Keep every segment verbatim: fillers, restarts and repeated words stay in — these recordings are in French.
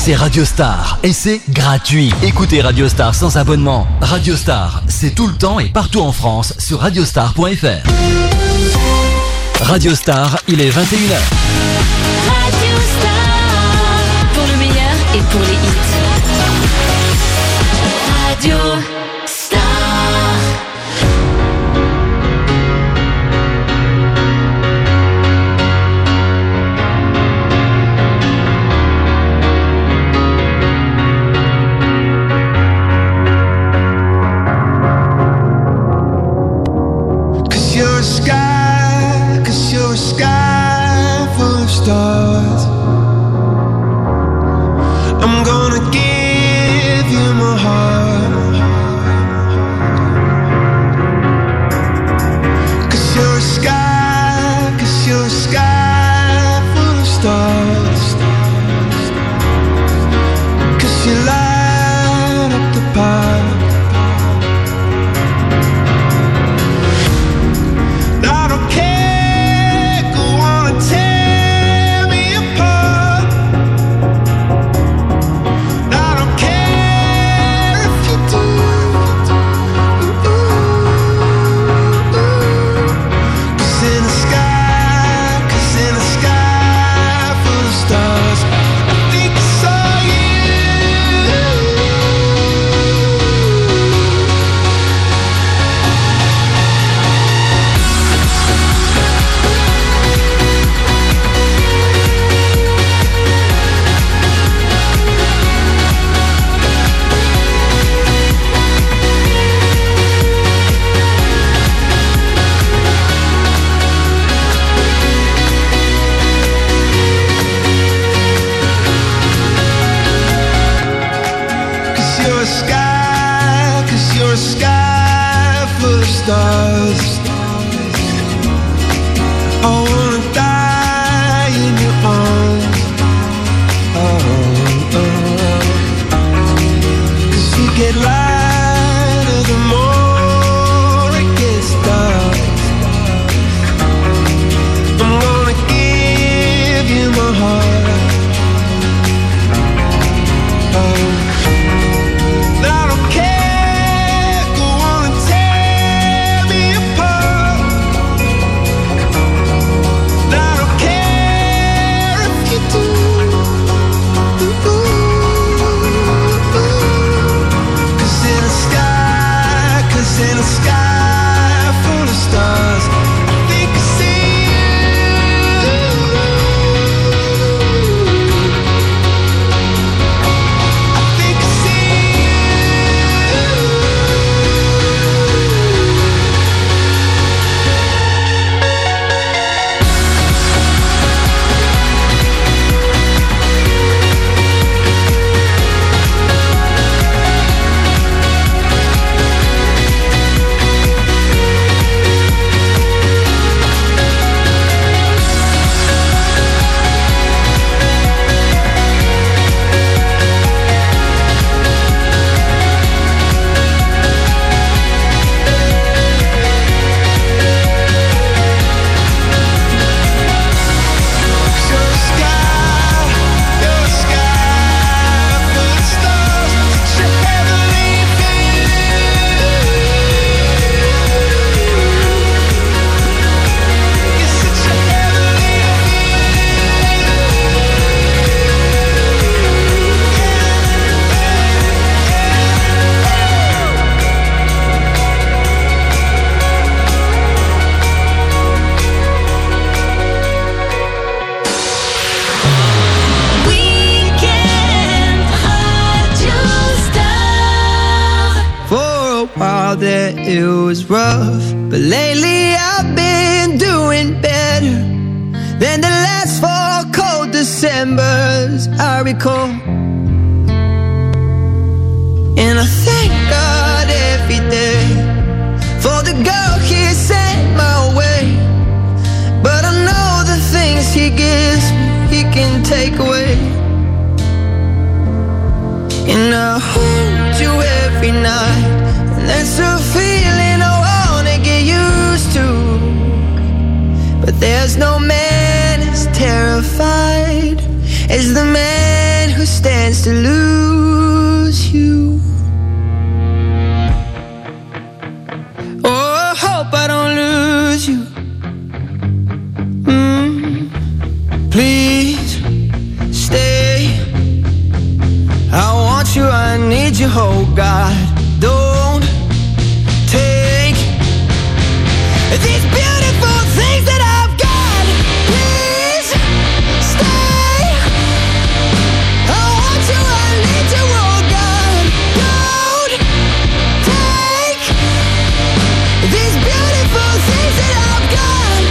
c'est Radio Star et c'est gratuit. Écoutez Radio Star sans abonnement. Radio Star, c'est tout le temps et partout en France sur radiostar point f r. Radio Star, il est vingt et une heures. Radio Star, pour le meilleur et pour les hits. Radio Star. Cause you're a sky, cause you're a sky full of stars. I'm gonna give you my heart. Cause you're a sky, cause you're a sky full of stars. Cause you light up the park. I don't care, go on and tear me apart. I don't care if you do. Cause in the sky, cause in the sky full of stars, I think I saw you. Cause you're a sky, cause you're a sky full of stars. I wanna die in your arms. Oh, oh. Cause you get lighter the more it gets dark. I'm gonna give you my heart. Oh. I don't care, go on and tear me apart. I don't care if you do. Cause in the sky, cause in the sky full of stars, I think I see you. I think I see you. You're a sky, you're a sky full of stars. Such a heavenly feeling. You're such a heavenly Weekend Radio Star. For a while there it was rough, but lately I've been doing better than the last four cold Decembers I recall. And I thank God every day for the girl He sent my way. But I know the things He gives me He can take away. And I hold you every night, and that's a feeling I wanna get used to. But there's no man as terrified as the man who stands chance to lose you. Oh, I hope I don't lose you. Mm. Please stay. I want you, I need you, oh God. Don't take these beautiful things that I've got. Please stay. I want you, I need you, oh God. Don't take these beautiful things that I've got.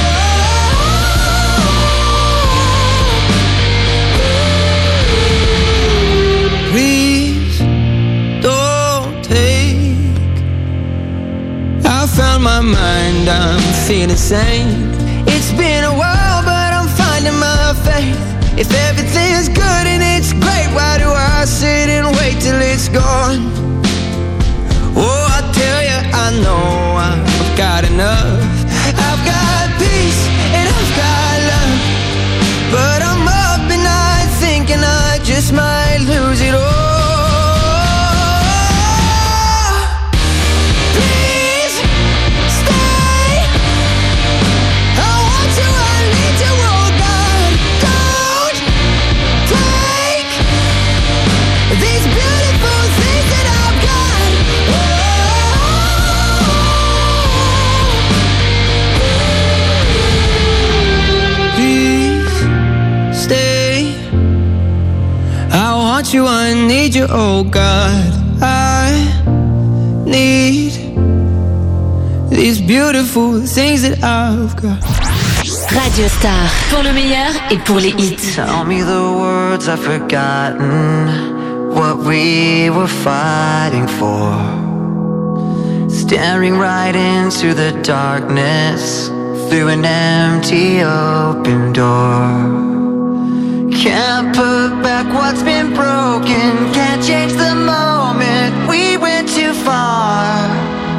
Oh, please don't take. I found my mind, I'm feeling sane. It's been a while, but I'm finding my faith. If everything's good and it's great, why do I sit and wait till it's gone? Oh, I tell you, I know I've got enough. I've got peace and I've got love, but I'm up at night thinking I just might lose it all. Please stay. I want you, I need you, oh God. Don't take these beautiful things that I've got. Oh, please stay. I want you, I need you, oh God. I need these beautiful things that I've got. Radio Star, pour le meilleur et pour les hits. Tell me the words I've forgotten, what we were fighting for. Staring right into the darkness, through an empty open door. Can't put back what's been broken, can't change the moment, we went too far.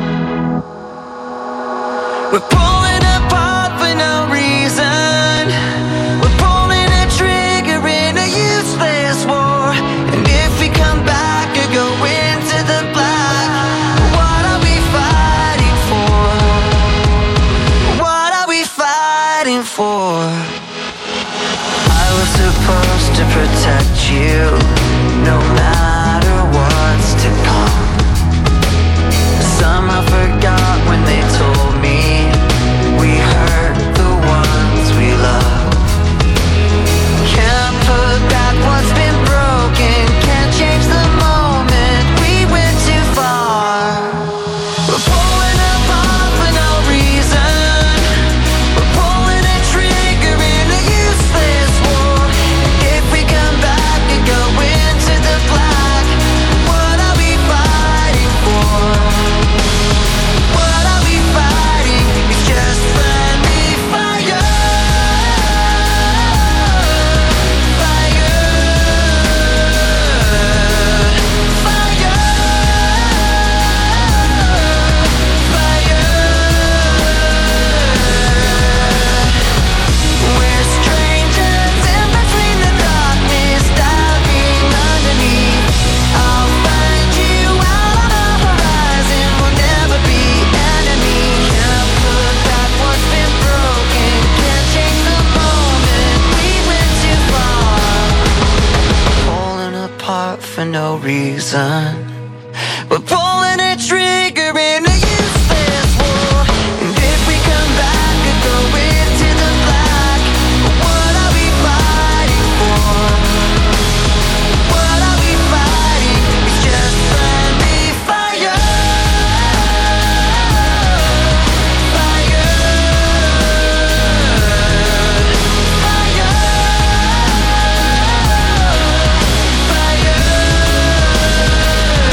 We're pulling apart for no reason. We're pulling a trigger in a useless war. And if we come back or go into the black, what are we fighting for? What are we fighting for? I was supposed to protect you, no matter what's to come. Somehow forgot when they told me we hurt the ones we love. Can't put back what's been broken, can't change the moment, we went too far. We're pulling apart for no reason. We're pulling a trigger in a useless war. And if we come back and go into the black, what are we fighting for? What are we fighting? It's just friendly fire. Fire. Fire. Fire. We're strangers in between the darkness, diving underneath. I'll find you out on the horizon, we'll never be enemies. Can't put back what's been broken, can't change the moment, we went too far. Pulling apart for no reason. We're pulling a trigger in a useless war. And if we come back and go into the black, what are we fighting for? What are we fighting? It's just friendly fire. Fire. Fire. Fire.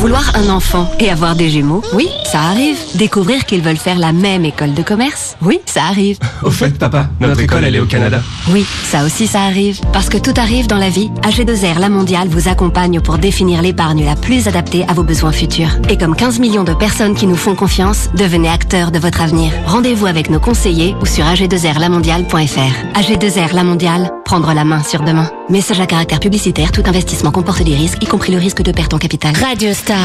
Vouloir un enfant et avoir des jumeaux, oui, ça arrive. Découvrir qu'ils veulent faire la même école de commerce, oui, ça arrive. Au fait, papa, notre école, elle est au Canada. Oui, ça aussi, ça arrive. Parce que tout arrive dans la vie, A G deux R La Mondiale vous accompagne pour définir l'épargne la plus adaptée à vos besoins futurs. Et comme quinze millions de personnes qui nous font confiance, devenez acteurs de votre avenir. Rendez-vous avec nos conseillers ou sur a g deux r la mondiale point f r. A G deux R La Mondiale, prendre la main sur demain. Message à caractère publicitaire, tout investissement comporte des risques, y compris le risque de perte en capital. Radio Star.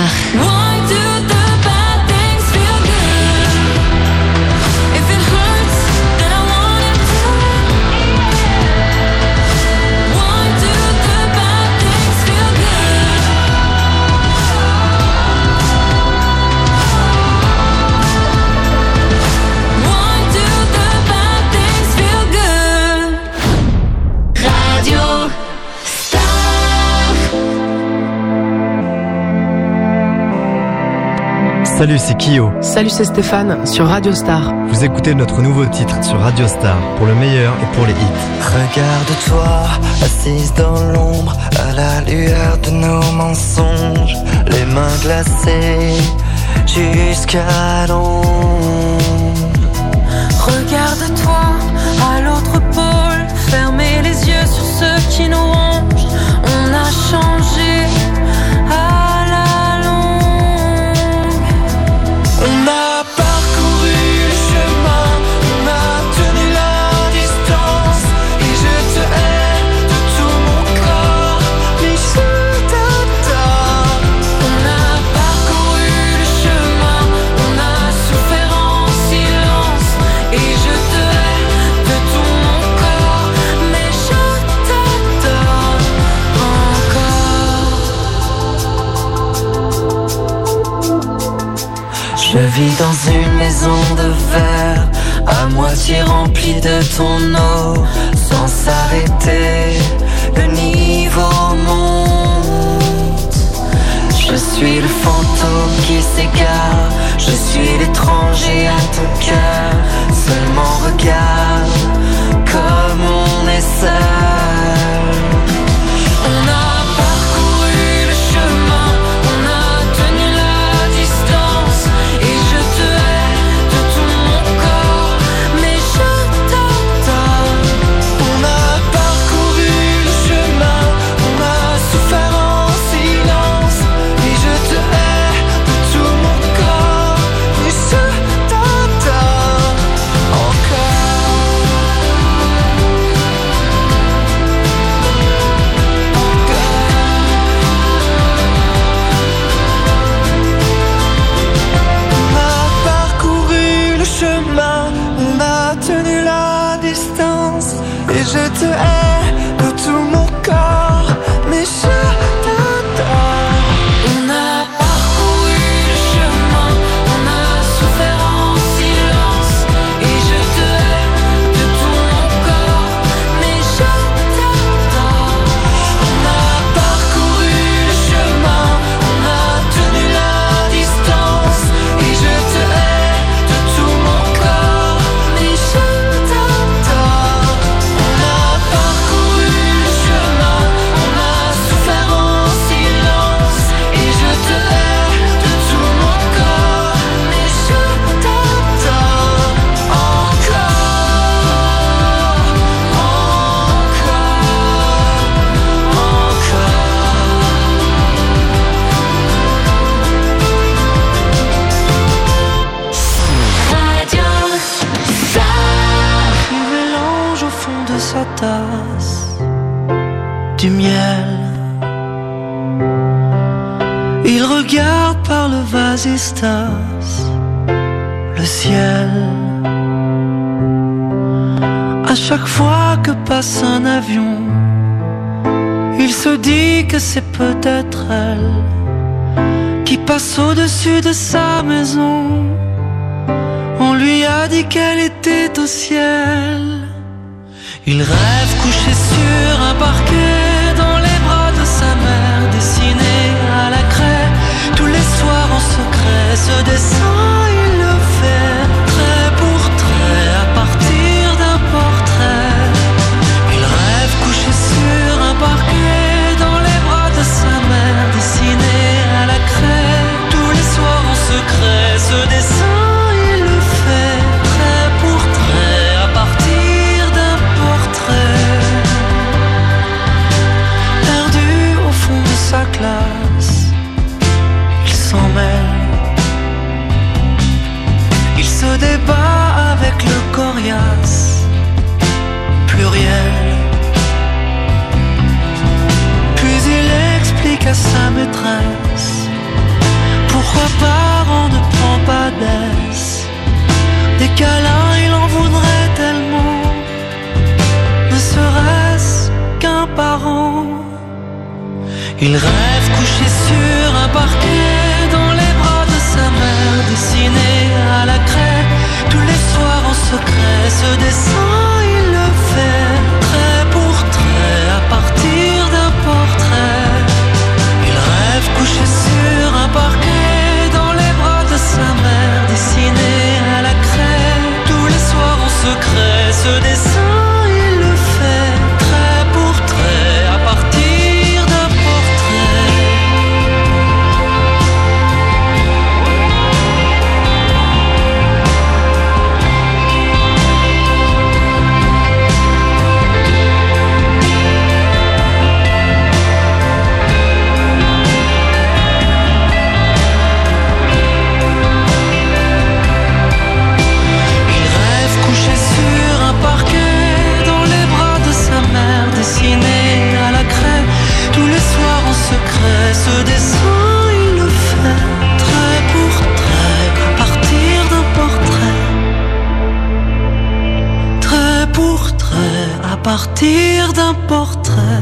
Salut, c'est Kyo. Salut, c'est Stéphane sur Radio Star. Vous écoutez notre nouveau titre sur Radio Star, pour le meilleur et pour les hits. Regarde-toi, assise dans l'ombre, à la lueur de nos mensonges, les mains glacées jusqu'à l'ombre. Regarde-toi, à l'autre pôle, fermez les yeux sur ceux qui nous rongent. On a changé à la longue. On a parcouru le chemin, on a tenu la distance, et je te hais de tout mon corps, mais je t'adore. On a parcouru le chemin, on a souffert en silence, et je te hais de tout mon corps, mais je t'adore encore. Je vis dans une maison de verre, à moitié remplie de ton eau. Sans s'arrêter, le niveau monte. Je suis le fantôme qui s'égare, je suis l'étranger à ton cœur. Seulement regarde comme on est seul. On a parcouru le chemin, on a tenu la distance, et je te hais de tout mon corps, mais je t'adore. On a parcouru le chemin, on a souffert en silence, et je te hais de tout mon corps, mais je t'adore encore. On a parcouru le chemin, on a tenu la distance, et je te hais de tout mon corps, mais je t'adore. On a parcouru le chemin, on a souffert en silence, et je te hais de tout mon corps, mais je t'adore. On a parcouru le chemin, on a tenu la distance, et je te hais de tout mon corps, mais je t'adore. On a parcouru le chemin, on a souffert en silence, et je te hais de tout mon corps, mais je t'adore encore, Radio Star. Il mélange au fond de sa tasse du miel. Il regarde par le vasistas le ciel. À chaque fois que passe un avion, il se dit que c'est peut-être elle qui passe au-dessus de sa maison. On lui a dit qu'elle était au ciel. Il rêve couché sur un parquet, dans les bras de sa mère, dessiné à la craie. Tous les soirs en secret, ce dessin il le fait, trait pour trait, à partir d'un portrait. Il rêve couché sur un parquet, dans les bras de sa mère, dessiné à la craie. Il rêve couché sur un parquet dans les bras de sa mère, dessiné à la craie tous les soirs en secret. Ce dessin il le fait trait pour trait à partir d'un portrait. Il rêve couché sur un parquet dans les bras de sa mère, dessiné à la craie tous les soirs en secret. Ce dessin il le fait trait pour trait à partir d'un portrait. Il rêve couché sur un parquet dans les bras de sa mère, dessiné à la craie tous les soirs en secret. Ce dessin il le fait trait pour trait à partir d'un portrait. Trait pour trait à partir d'un portrait.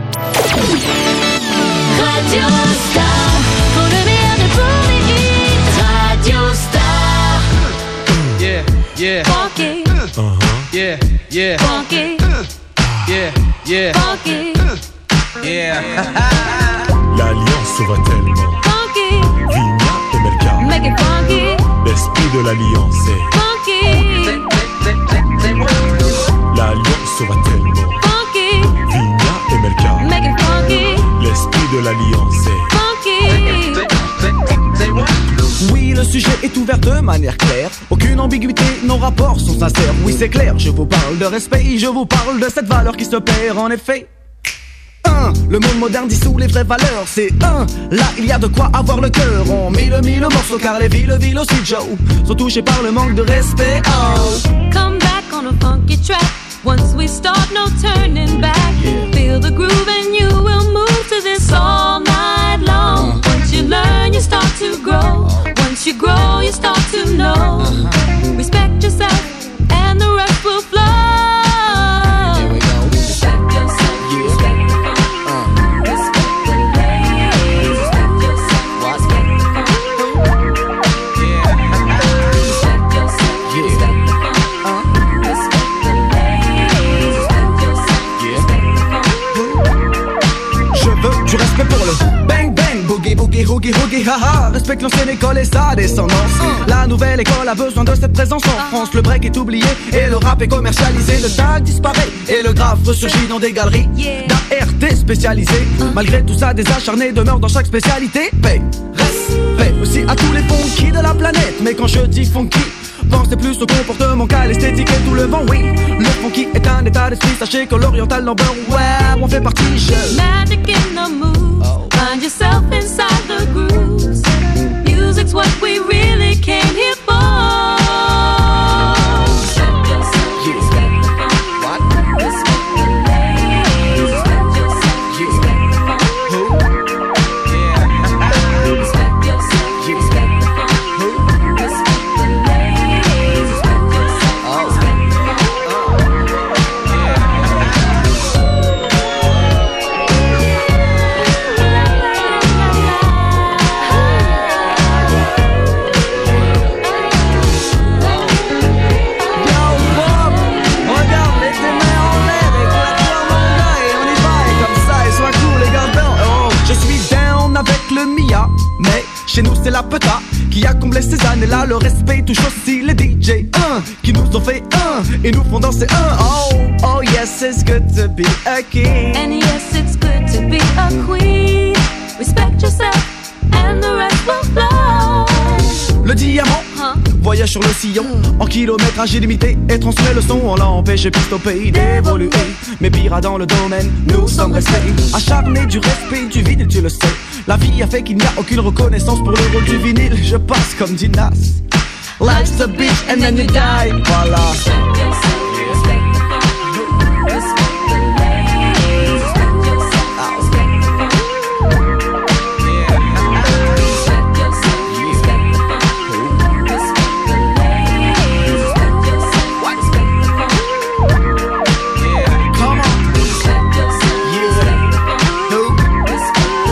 Radio Star, pour le meilleur de pour les hits. Radio Star. Yeah, yeah. Funky, Uh-huh. Yeah, yeah. funky, Yeah, yeah. funky, Yeah. L'alliance va tellement. funky. Vigna et Melka. Make it funky, L'esprit de l'alliance est. funky, L'alliance va tellement. funky. Vigna et Melka. Make it funky, L'esprit de l'alliance est. funky. Oui, le sujet est ouvert de manière claire. Aucune ambiguïté, nos rapports sont sincères. Oui, c'est clair, je vous parle de respect, je vous parle de cette valeur qui se perd en effet. Un, le monde moderne dissout les vraies valeurs. C'est un, là il y a de quoi avoir le cœur. On mille mille morceaux car les villes, villes aussi Joe sont touchées par le manque de respect. Oh. Come back on a funky track. Once we start, no turning back. Feel the groove and you will move to this all night long. Once you learn, you start to grow. Once you grow, you start to know. Respect yourself and the rest will flow. Here we go. Respect yourself. Respect the fun. Respect the ladies. Respect yourself. Respect the fun. Respect yourself. Respect the fun. Respect the ladies. Respect yourself. Respect the fun. Je veux du respect pour le bang bang, boogie boogie hoogie hoogie haha. Respecte l'ancienne école et sa descendance. La nouvelle école a besoin de cette présence en France. Le break est oublié et le rap est commercialisé. Le tag disparaît et le graphe ressurgit dans des galeries d'A R T spécialisées. Malgré tout ça, des acharnés demeurent dans chaque spécialité. Paix, respect aussi à tous les funky de la planète. Mais quand je dis funky, pensez plus au comportement qu'à l'esthétique et tout le vent, oui. Le funky est un état d'esprit, sachez que l'oriental number, ouais, on fait partie, je... Magic in the moves. Find yourself inside the grooves. Music's what we really came here for. Respect yourself. Respect the fun. Respect the ladies. Respect yourself. Respect the fun. Respect yourself. Respect the fun. Respect the ladies. Respect yourself. Respect the fun. Mais chez nous c'est la peta qui a comblé ces années-là. Le respect touche aussi les D J un qui nous ont fait un et nous font danser un. Oh, oh yes, it's good to be a king. And yes, it's good to be a queen. Respect yourself and the rest will flow. Le diamant Huh? voyage sur le sillon en kilométrage illimité et transmet le son. On l'a empêché piste au pays d'évoluer. Mais pire dans le domaine, nous sommes restés acharnés du respect du vinyle, tu le sais. La vie a fait qu'il n'y a aucune reconnaissance pour le rôle du vinyle. Je passe comme dit Nas. Life's a bitch and then you die. Voilà. Respect yourself. Respect the fun. Respect the ladies. Respect yourself. Respect the fun. Respect yourself. Respect the fun. Respect the ladies. Respect yourself. Respect the fun. Come on. Respect yourself. Respect the fun. Respect the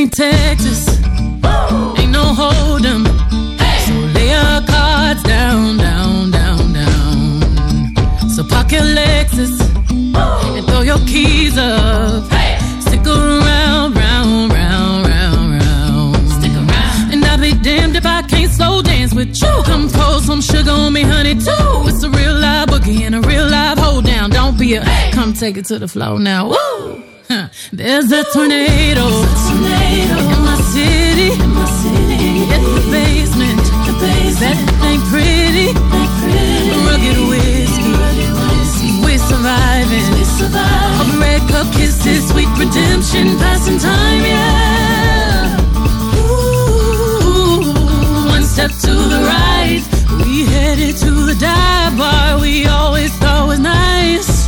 ain't Texas, ain't no hold'em. So lay your cards down, down, down, down. So park your Lexus and throw your keys up. Stick around, round, round, round, round. Stick around. And I'll be damned if I can't slow dance with you. Come pour some sugar on me, honey, too. It's a real live boogie and a real live hold down. Don't be a, come take it to the floor now. Woo! Huh. There's a tornado, tornado in my city, in my city. It's the basement, the basement. That ain't pretty, ain't pretty. Rugged whiskey, rugged whiskey. We're surviving, we're surviving. Of red cup kisses, sweet redemption, passing time, yeah. Ooh, one step to the right, we headed to the dive bar we always thought was nice.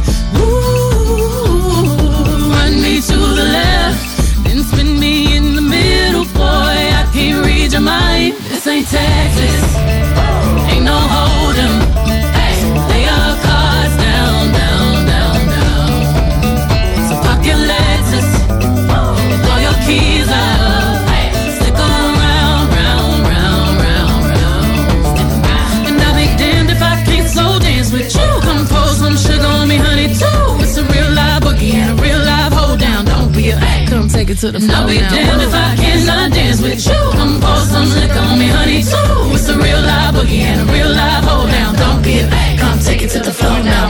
Me to the left, then spin me in the middle, boy, I can't read your mind. This ain't Texas, ain't no hold'em. Hey, lay your cards down, down, down, down. So park your Lexus and throw your keys up. Hey, stick around, round, round, round, round. And I'll be damned if I can't slow dance with you. Come pour some sugar on me, honey, too. It's a real live boogie and a real live hold down. Don't be a, come take it to the floor. I'll be damned if I cannot dance with you. Come pour some liquor on me, honey, too. It's a real live boogie and a real live hold down. Don't be a, come take it to the floor now.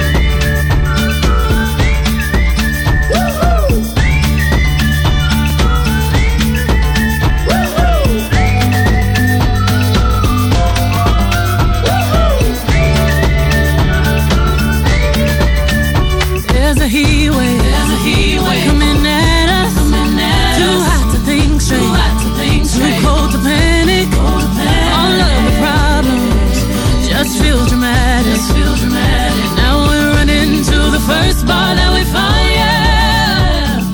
There's a heat wave, there's a heat wave coming at us, coming at too us. Hot to think straight, too hot to think straight, too cold to panic, cold to panic. All of the problems just feel dramatic, just feel dramatic. Now we're running to the first bar that we find, yeah.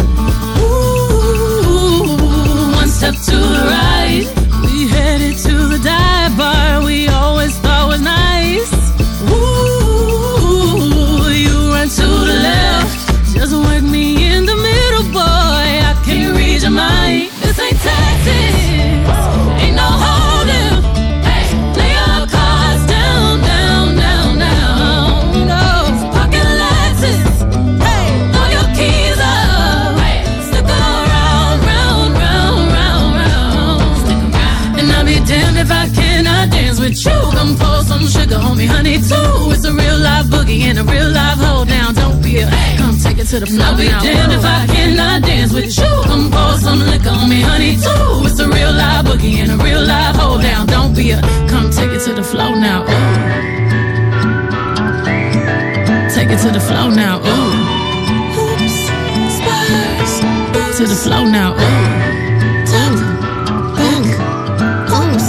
Ooh, one step to the right, we headed to the dive bar we always thought was nice. Ooh, you run to the left, just work me in the middle, boy, I can't read your mind. This ain't Texas, ain't no hold'em. Hey, lay your cards down, down, down, down. No, so park your Lexus, hey, throw your keys up. Hey, stick around, round, round, round, round. Stick around. And I'll be damned if I cannot dance with you. Come pour some sugar on me, honey, too. It's a real live boogie and a real live hold down. Don't be a, come take it to the floor. I'll be damned if I cannot dance with you. Come pour some liquor on me, honey, too. It's a real live boogie and a real live hold down. Don't be a, come take it to the floor now. Ooh. Take it to the floor now. Ooh. Oops, spurs. To the floor now. Ooh. Top, back, oops.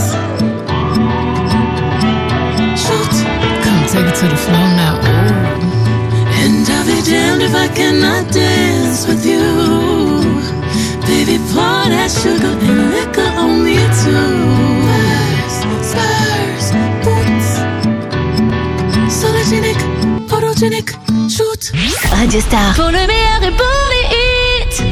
Shoot. Come take it to the floor now. Ooh. And I'll be damned if I cannot dance with you. Baby, pour that sugar and liquor on me too. Spurs, boots. Sologenic, photogenic, shoot. Radio Star. Pour le meilleur et pour les hits.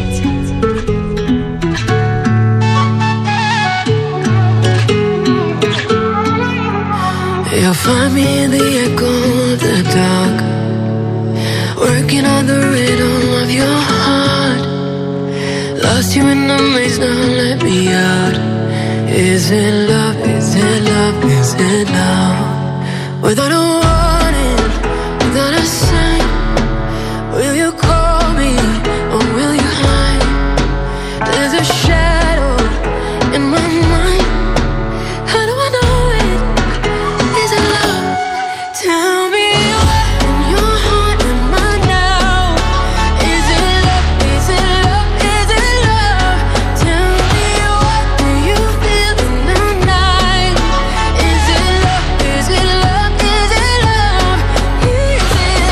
You'll find me in the echo of the dark, working on the rhythm of your heart. Lost you in the maze, now let me out. Is it love, is it love, is it love? Without a warning, without a sign, will you call me or will you hide? There's a shadow in my mind. How do I know it? Is it love? Tell me what in your heart am I now? Is it love? Is it love? Is it love? Tell me what do you feel in the night? Is it love? Is it love? Is it love? Is it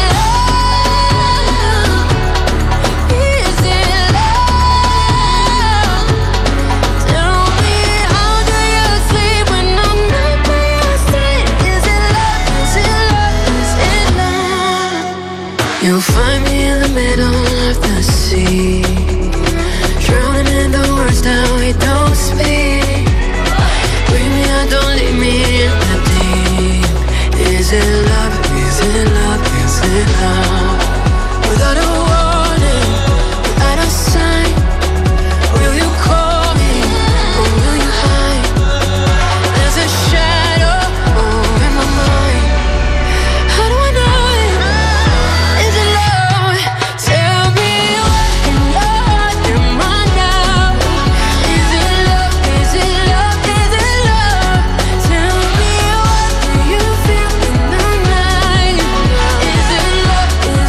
love? Is it love? Tell me how do you sleep when I'm not by your side? Is it love? Is it love? Is it love? You'll find me in the middle of the sea, drowning in the world words that we don't speak. Bring me out, don't leave me in the deep. Is it love? Is it love? Is it love? Without a warning, without a sign, will you call me or will you hide? There's a shadow over my mind. How do I know it? Is it love? Tell me what in your heart you're mine now. Is it love? Is it love? Is it love? Tell me what do you feel in the night? Is it love?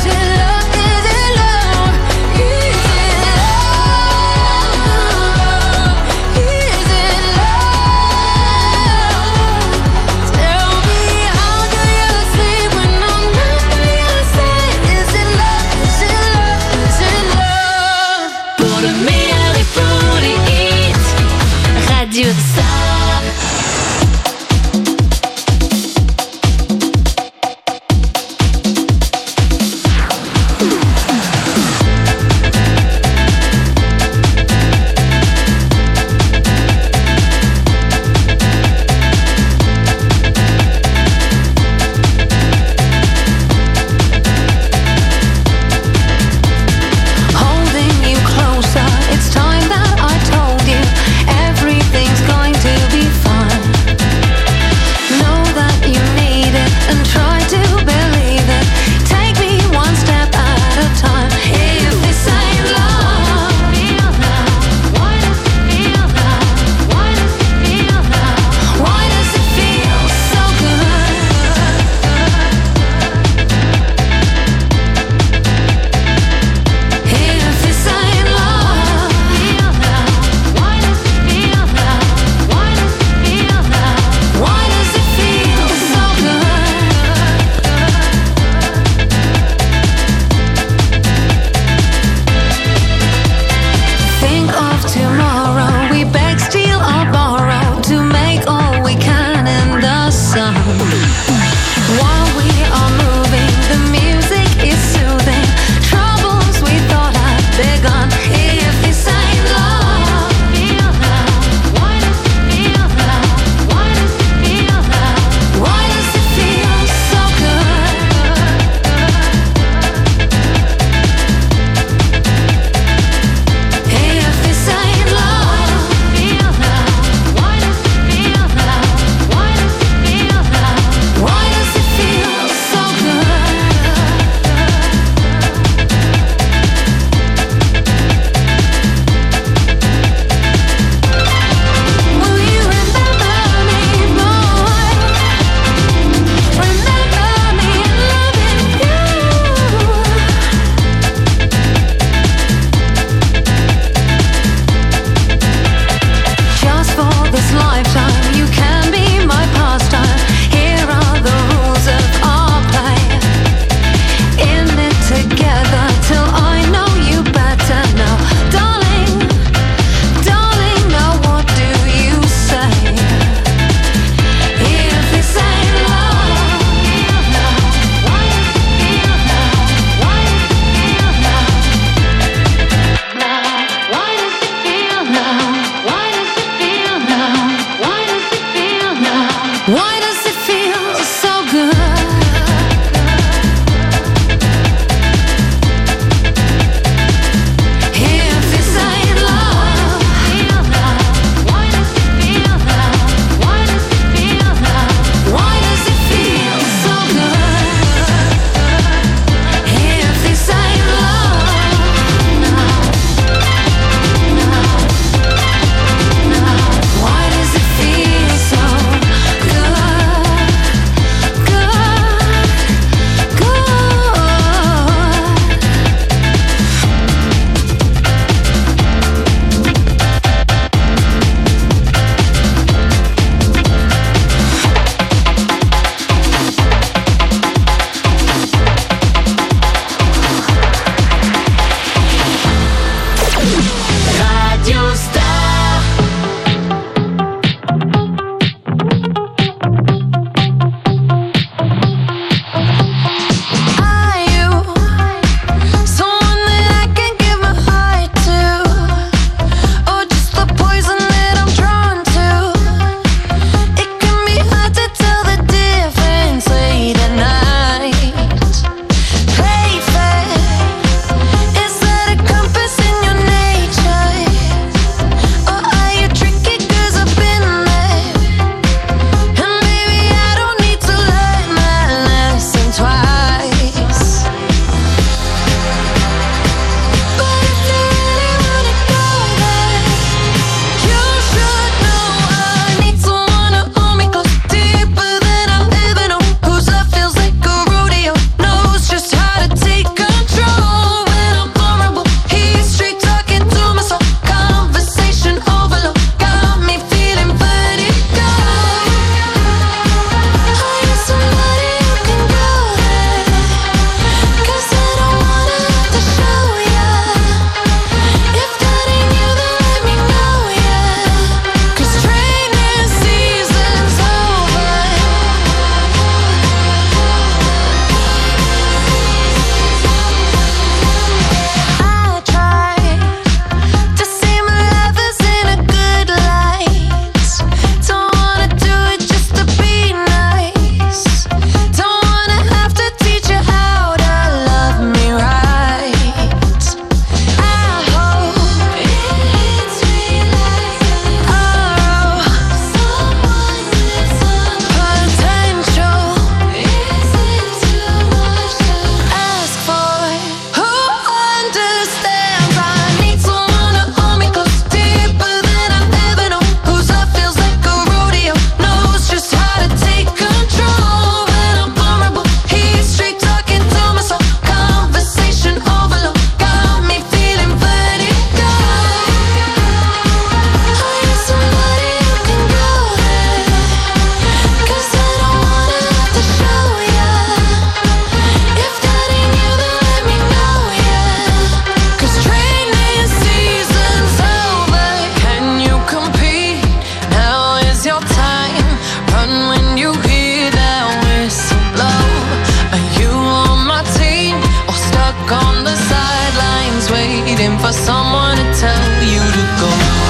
for someone to tell you to go.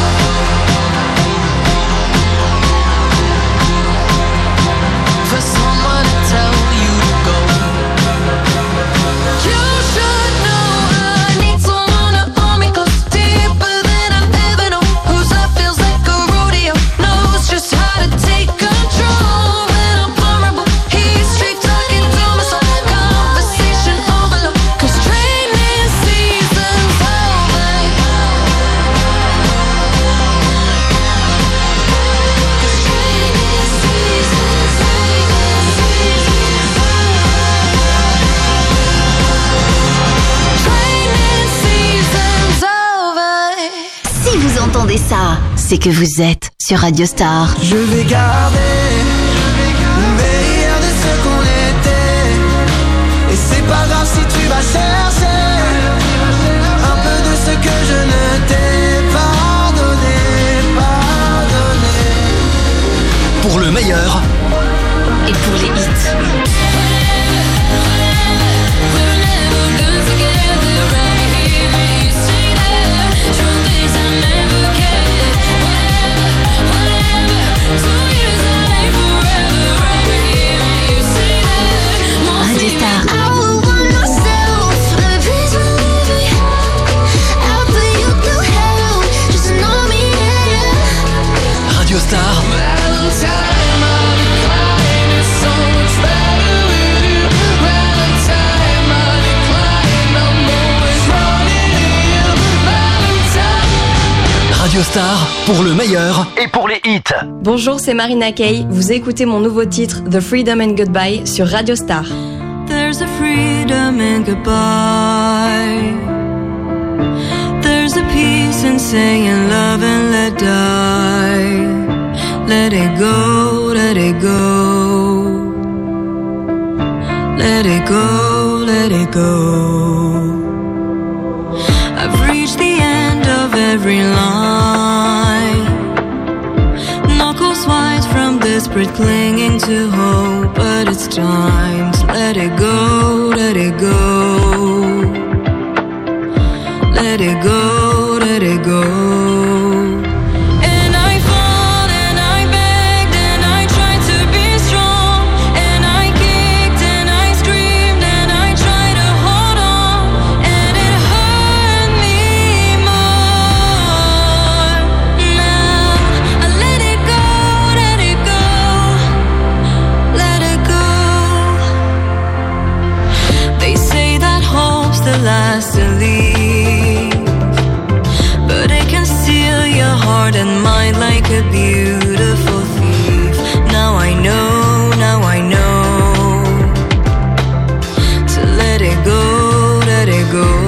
For someone to tell you to go. You should know I need someone to hold me close, deeper than I've ever known. Whose love feels like a rodeo, knows just how to take control. When I'm vulnerable, he's straight talking to my soul. Conversation overload, 'cause training season's over. Si vous entendez ça, c'est que vous êtes sur Radio Star. Je vais garder le meilleur de ce qu'on était. Et c'est pas grave si tu vas chercher un peu de ce que je ne t'ai pas donné, pas donné. Pour le meilleur et pour les hits. Radio Star. Radio Star. Radio Star, pour le meilleur et pour les hits. Bonjour, c'est Marina Kaye. Vous écoutez mon nouveau titre The Freedom and Goodbye sur Radio Star. There's a freedom in goodbye. There's a peace in saying love and let die. Let it go, let it go. Let it go, let it go. I've reached the end of every line. Knuckles white from desperate clinging to hope. But it's time to let it go, let it go. Let it go, let it go. Last to leave, but it can steal your heart and mind like a beautiful thief. Now I know, now I know to let it go, let it go.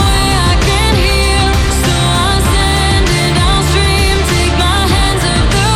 Take my hands off the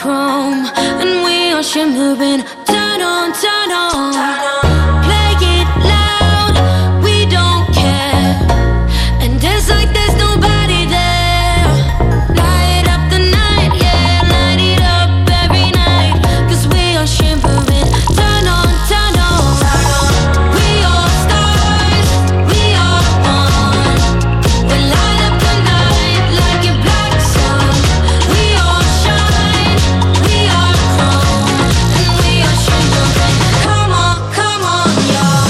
chrome, and we are shimmering. Turn on, turn on, play it loud. We don't care, and it's like there's nobody there. Light up the night, yeah, light it up every night. 'Cause we are shimmering. Turn on, turn on. We are stars, we are one. We light up the night like a black sun. We all shine, we are chrome, and we are shimmering. Come on, come on, y'all.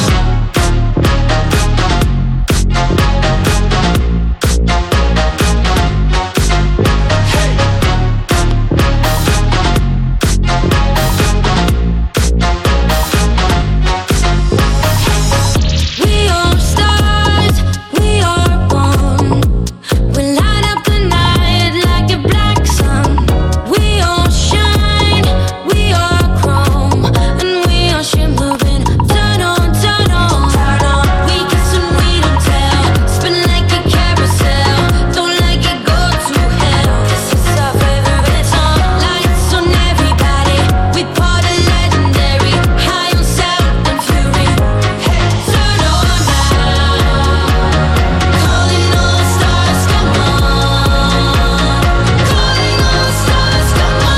We are stars, we are one. We light up the night like a black sun. We all shine, we are chrome, and we are shimmering. Turn on, turn on, we kiss and we don't tell. Spin like a carousel, don't like it, go to hell. This is our favorite song. Lights on everybody, we party legendary. High on sound and fury. Turn on now, calling all stars, come on. Calling all stars, come on.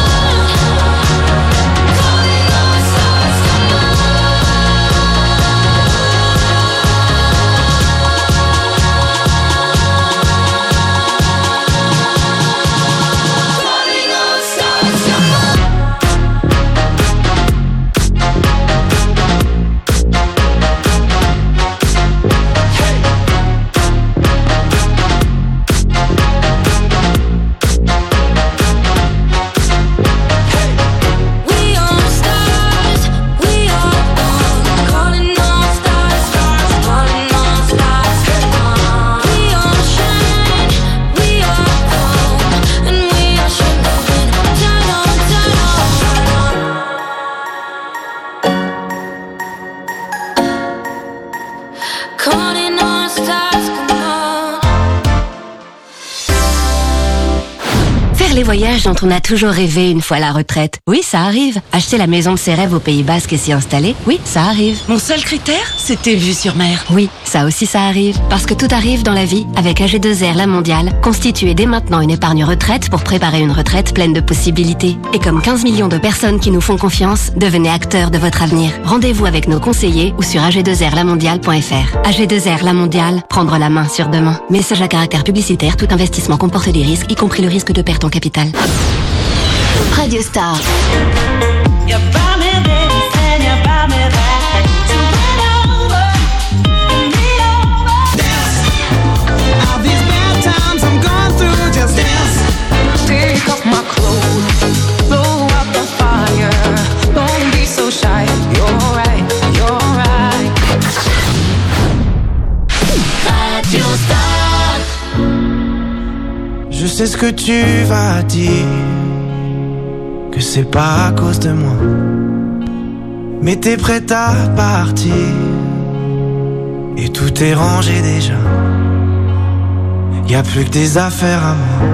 Calling all stars, come on. Calling all stars, come on. We are stars, we are one. Calling all stars, stars, calling all stars, come on. We all shine, we are chrome, and we are shimmering. Turn on, turn on. Calling all stars, come on. Faire les voyages dont on a toujours rêvé une fois la retraite. Oui, ça arrive. Acheter la maison de ses rêves au Pays Basque et s'y installer. Oui, ça arrive. Mon seul critère, c'était vue sur mer. Oui, ça aussi ça arrive. Parce que tout arrive dans la vie. Avec A G deux R La Mondiale, constituez dès maintenant une épargne retraite pour préparer une retraite pleine de possibilités. Et comme quinze millions de personnes qui nous font confiance, devenez acteurs de votre avenir. Rendez-vous avec nos conseillers ou sur a g deux r la mondiale point f r. A G deux R La Mondiale, prendre la main sur demain. Message à caractère publicitaire, tout investissement comporte des risques, y compris le risque de perte en capital. Radio Star. You brought me this and you brought me that. So bend over, bend me over. All these bad times I'm going through, just dance. Take off my clothes, blow out the fire. Don't be so shy. You're right, you're right. Radio Star. Je sais ce que tu vas dire, que c'est pas à cause de moi. Mais t'es prête à partir, et tout est rangé déjà. Y a plus que des affaires à moi.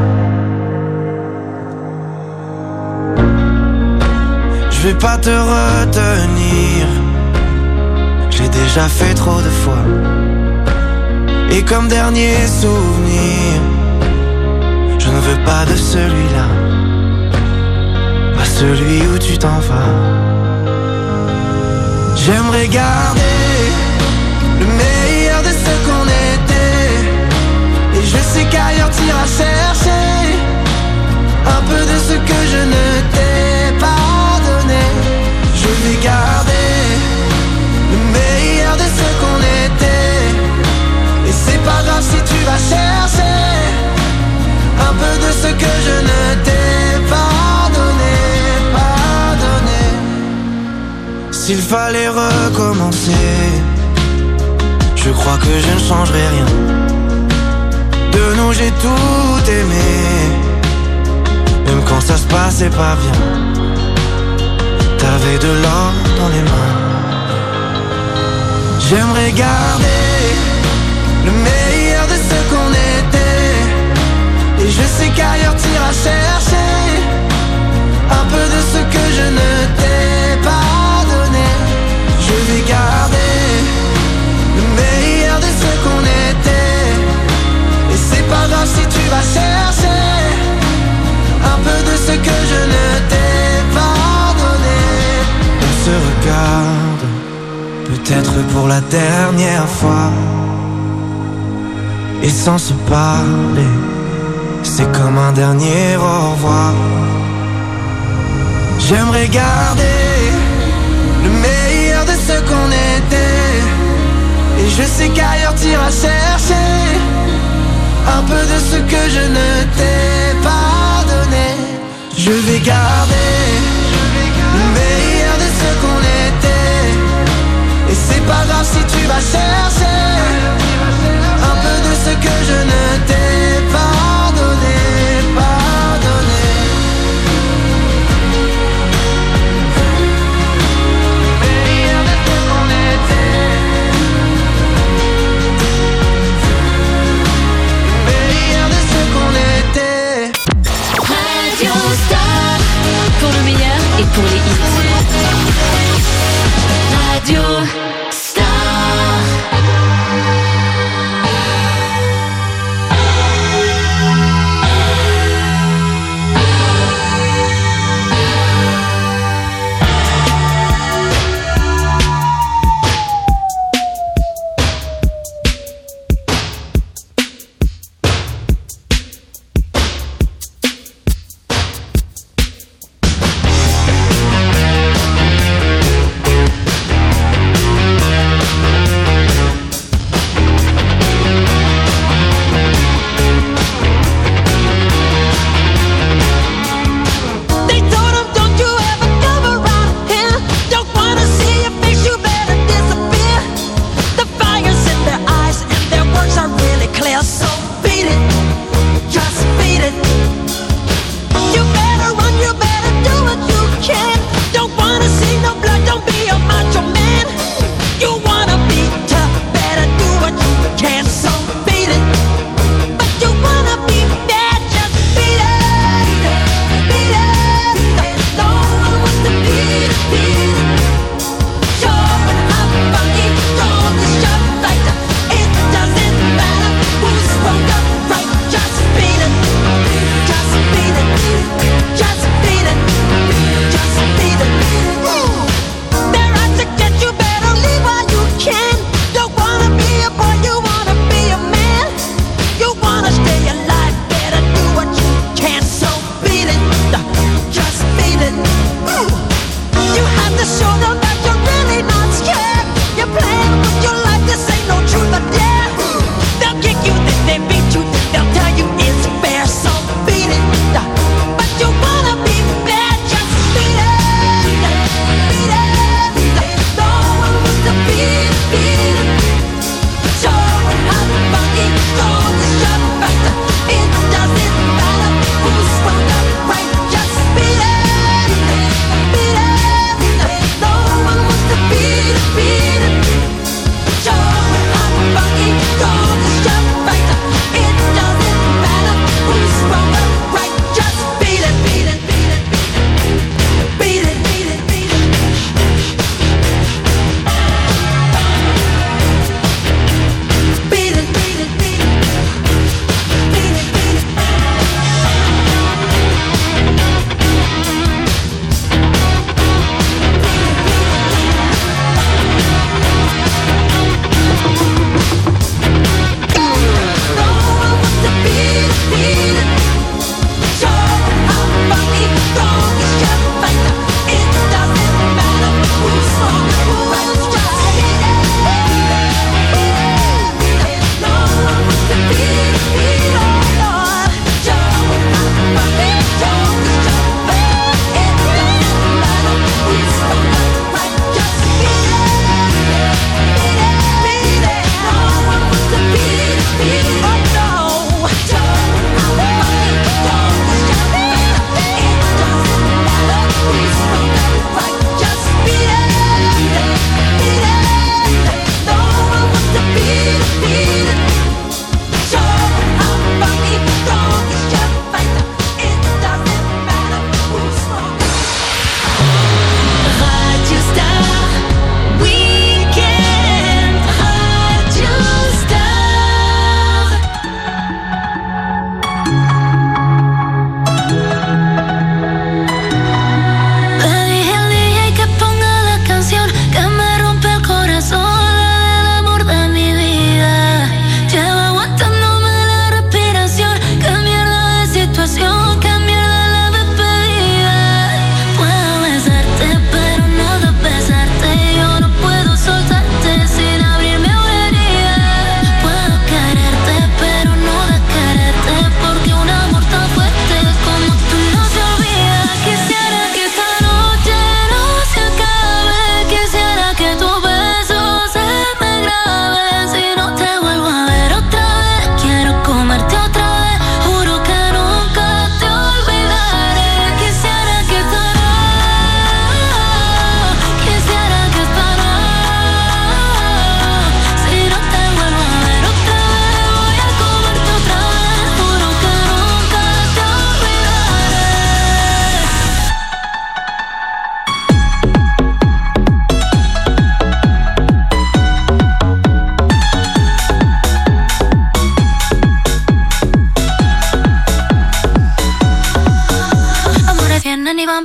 Je vais pas te retenir, j'ai déjà fait trop de fois. Et comme dernier souvenir, je ne veux pas de celui-là, pas celui où tu t'en vas. J'aimerais garder le meilleur de ce qu'on était, et je sais qu'ailleurs t'iras chercher un peu de ce que je ne t'ai pas donné. Je vais garder le meilleur de ce qu'on était, et c'est pas grave si tu vas chercher un peu de ce que je ne t'ai pas donné, pas donné. S'il fallait recommencer, je crois que je ne changerai rien. De nous j'ai tout aimé, même quand ça se passait pas bien. T'avais de l'or dans les mains. J'aimerais garder le meilleur de ce qu'on était, et je sais qu'ailleurs t'iras chercher un peu peut-être pour la dernière fois. Et sans se parler, c'est comme un dernier au revoir. J'aimerais garder le meilleur de ce qu'on était. Et je sais qu'ailleurs t'iras chercher un peu de ce que je ne t'ai pas donné. Je vais garder le meilleur de ce qu'on était. Et c'est pas grave si tu vas chercher un peu de ce que je ne t'ai pas donné, pas donné. Meilleur de ce qu'on était. Meilleur de ce qu'on était. Radio Star, pour le meilleur et pour les hits. Radio Star. Just beat it, beat it, beat it.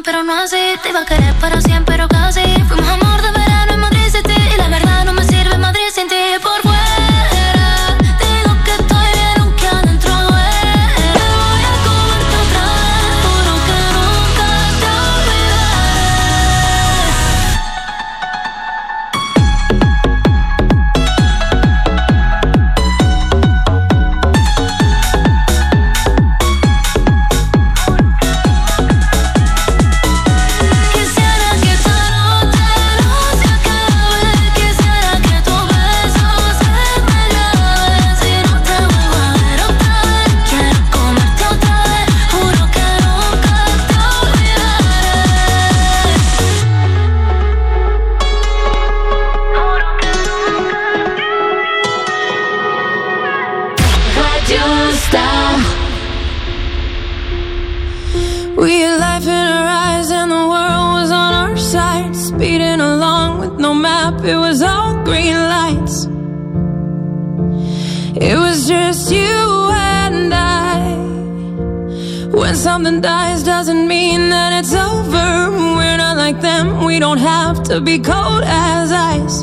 pero no así. Te iba a querer para siempre, pero casi. Fuimos amor de verano en Madrid City. Y la verdad no me sirve Madrid sin ti. Por fuera digo que estoy bien, aunque adentro duele. Voy a comerte otra vez, juro que nunca te We had life in our eyes and the world was on our side. Speeding along with no map, it was all green lights. It was just you and I. When something dies doesn't mean that it's over. We're not like them, we don't have to be cold as ice.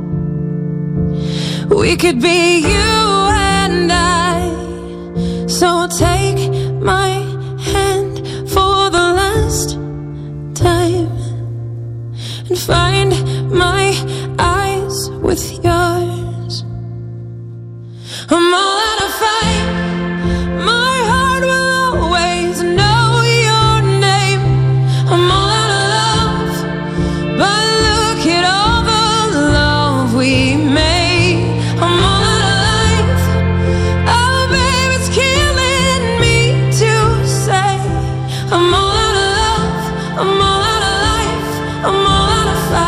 We could be you and I. So take my hand for the last time and find my eyes with yours. I'm all out of fight. My heart will always know your name. I'm all out of love, but look at all the love we made. I'm all out of life. Oh baby, it's killing me to say I'm all out of love, I'm all out of life, I'm all out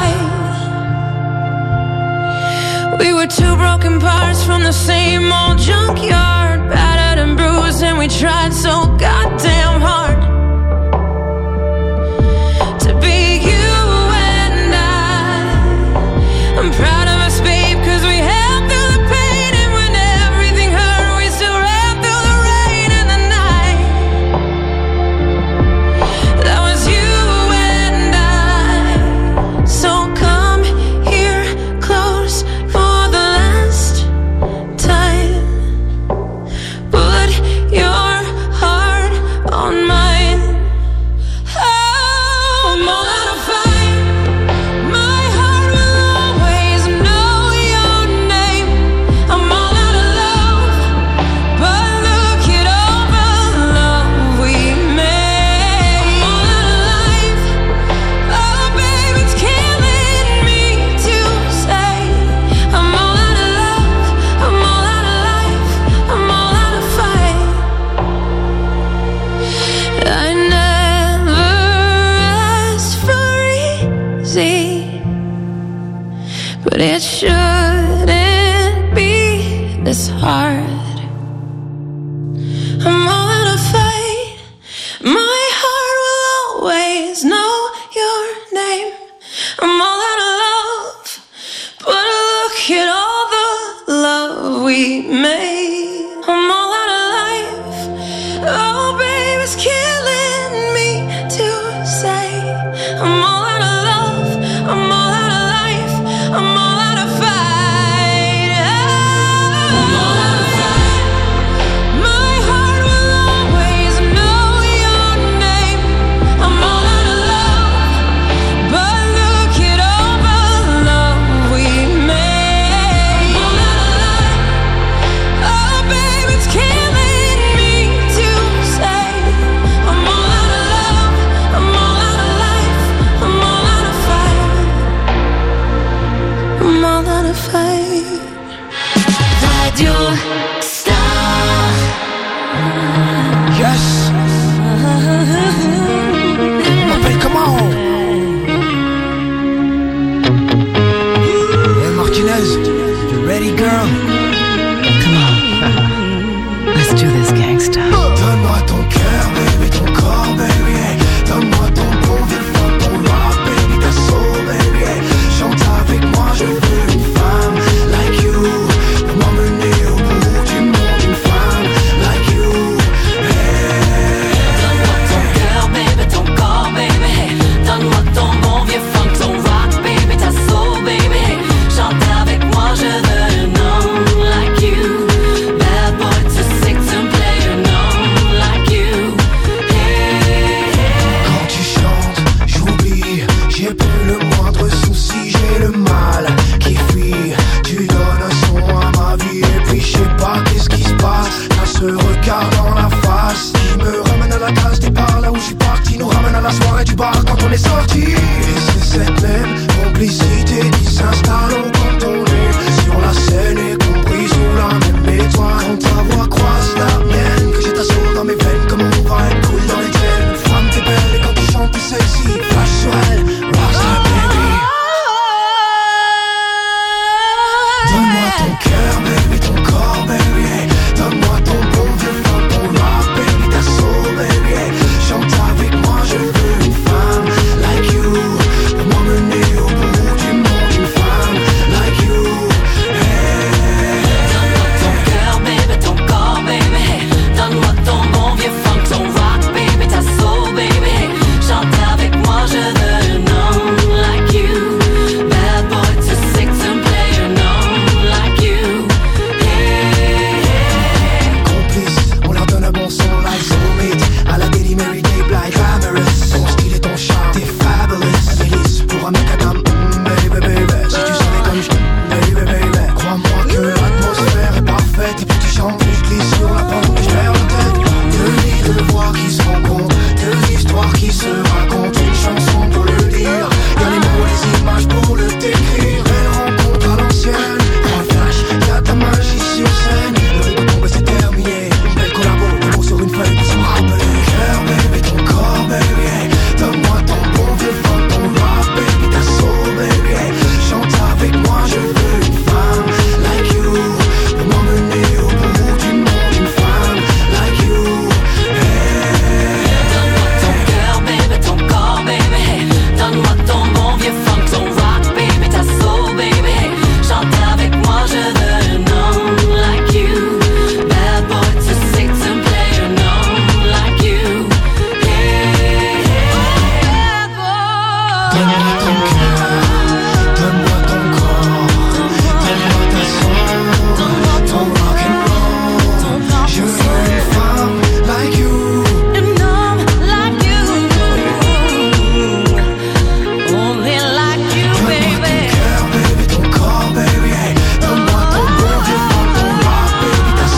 of fight. We were two broken parts from the same old junkyard, battered and bruised, and we tried so goddamn hard to be you and I. I'm proud of us, babe, cause we held through the pain, and when everything hurt, we still ran through the rain and the night. That was you and I. So come here close for the last time. Put your heart on mine. Oh, I'm all out of fight. My heart will always know your name. I'm all out of love, but look at all the love we made. I'm all out of life. Oh, baby, it's killing me to say I'm all out of love, I'm all out of life, I'm all out of fight. I never asked for easy, but it shouldn't be this hard. I'm all out of fight. My heart will always know your name. I'm all out of love, but look at all the love we made. I'm all out of life. Oh, baby, it's killing me to say I'm all out of love, I'm all out of life, I'm all out of fight. I'm all out of fight. My heart will always know your name. I'm all out of love, but look at all the love we made. I'm all out of life. Oh, partie. Et c'est cette même complicité qui s'installe au quand on est sur la scène et compris sous la même étoile. Quand ta voix croise la mienne, que j'ai ta soul dans mes veines, comme on va être cool dans les traînes. Femme t'es belle et quand tu chantes tu sexy, flash sur elle.